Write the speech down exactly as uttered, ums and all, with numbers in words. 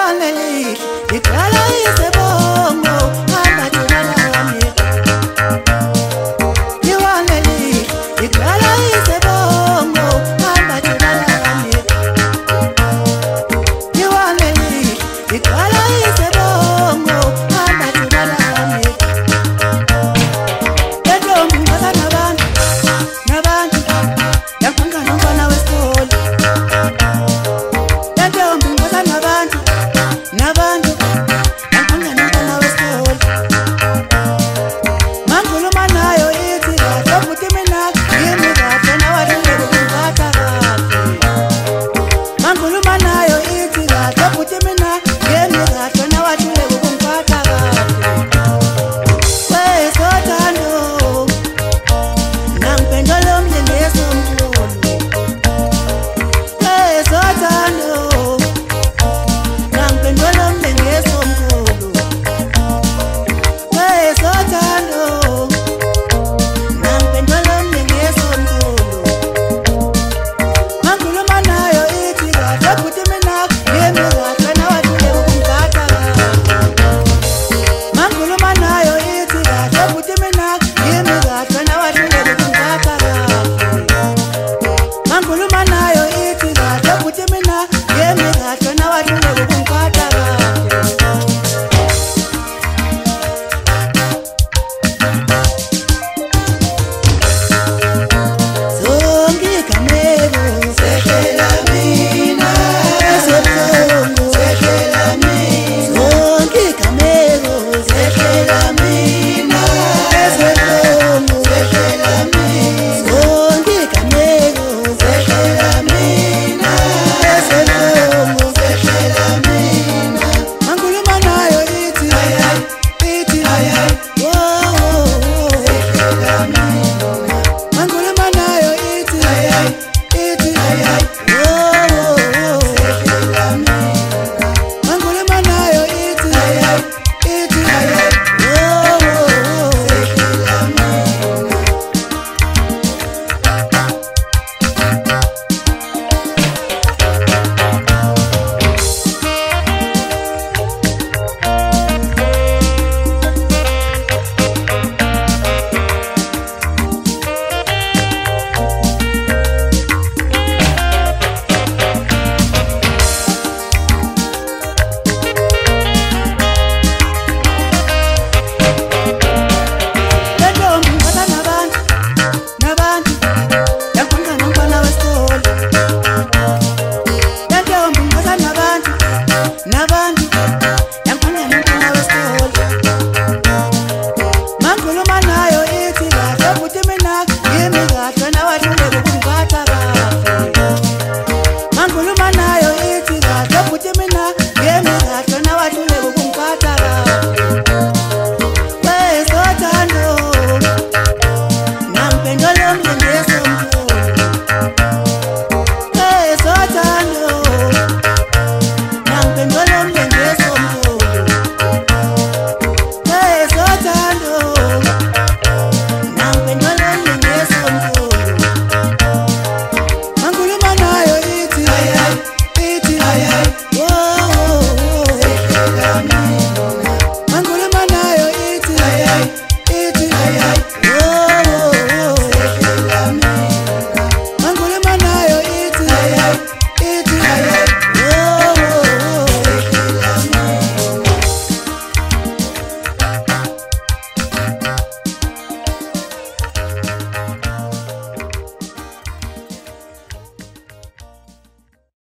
Iwaneli, ikala isebongo, hamba tulala wami. Iwaneli, ikala isebongo, hamba tulala wami. Iwaneli, ikala isebongo, hamba tulala wami. Yedom ngasa nabantu, nabantu, yakwanga nomfana wesikole. Yedom ngasa nabantu, nabantu, yakwanga nomfana wesikole. Mankhuluma nayo ithi kahle futhi mina yimi kahle nawadlule ukungiphatha kahle. Mankhuluma nayo ithi kahle futhi mina yimi kahle nawadlule ukungiphatha kahle. Wesothando nangiphendula umlindisi omkhulu. Wesothando nangiphendula umlindisi omkhulu. Wesothando nangiphendula umlindisi omkhulu. Mankhuluma nayo ithi kahle futhi mina yimi kahle nawadlule ukungiphatha kahle. Mankhuluma nayo ithi kahle futhi mina yimi kahle nawadlule ukungiphatha kahle. Mankhuluma nayo ithi kahle futhi mina yimi kahle nawadlule ukungiphatha kahle. Zonke igameko sehlela mina, esebuhlungu sehlela mina. Zonke igameko sehlela mina, esebuhlungu sehlela mina. Zonke igameko sehlela mina, esebuhlungu sehlela mina. Mankhuluma nayo ithi ayay, ithi ayay, oh oh oh sehlela mina. Mankhuluma nayo ithi ayay, ithi ayay, oh oh oh sehlela mina. Mankhuluma nayo ithi ayay, ithi ayay, oh oh oh sehlela mina. Yedom ngasa nabantu, nabantu, yakwanga nomfana wesikole. Yedom ngasa nabantu, nabantu, yakwanga nomfana wesikole. Mankhuluma nayo ithi kahle futhi mina yimi kahle nawadlule ukungiphatha kahle. Mankhuluma nayo ithi kahle futhi mina yimi kahle nawadlule ukungiphatha kahle. Wesothando nangiphendula umlindisi omkhulu. Wesothando nangiphendula umlindisi omkhulu. Wesothando nangiphendula umlindisi omkhulu.